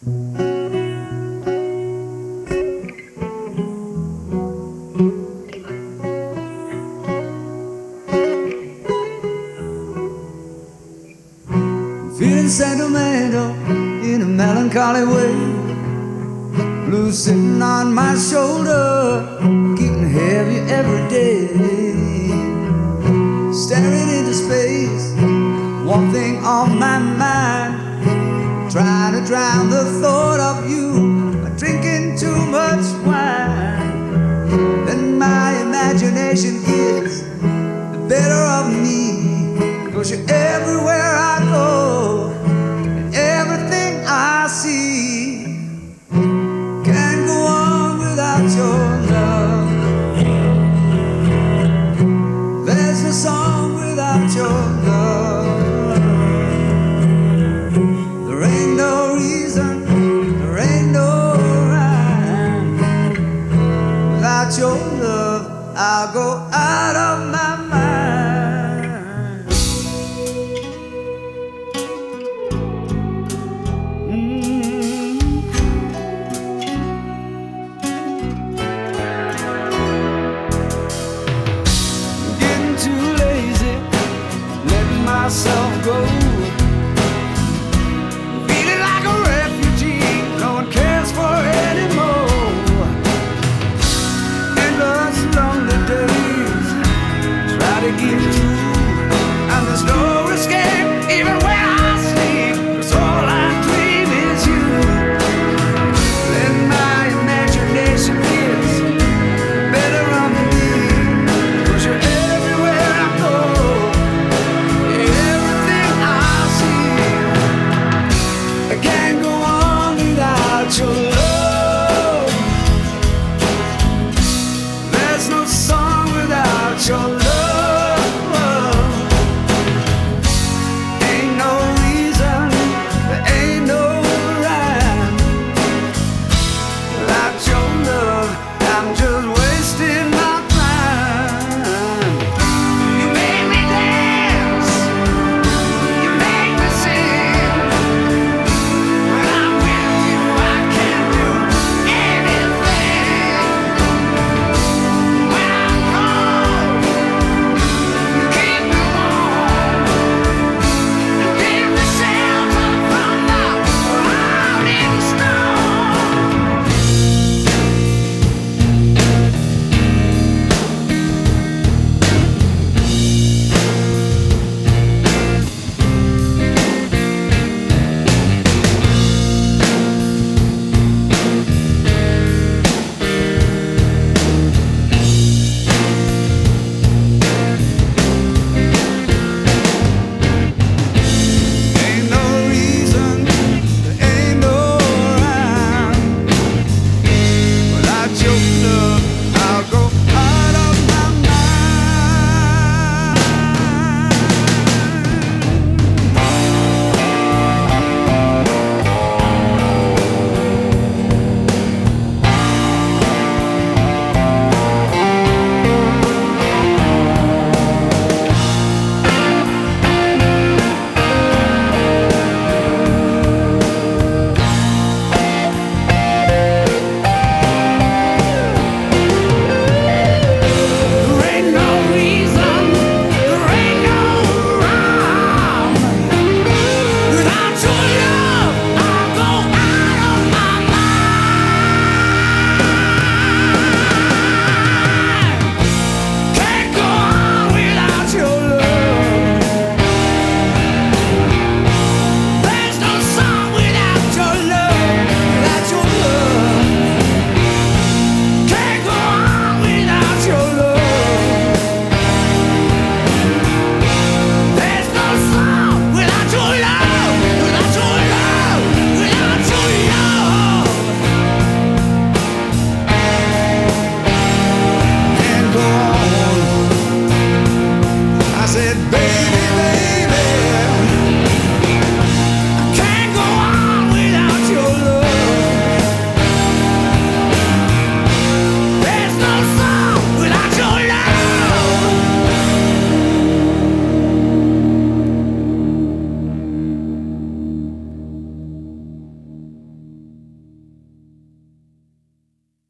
Feeling sentimental in a melancholy way. Blues sitting on my shoulder, getting heavy every day. Staring into space, one thing on my mind, trying to drown the thought of you by drinking too much wine. Then my imagination gets the better of me, 'cause you're everywhere I go, and everything I see can't go on without your love. There's no song without your love. There ain't no reason, there ain't no rhyme. Without your love, I'll go out of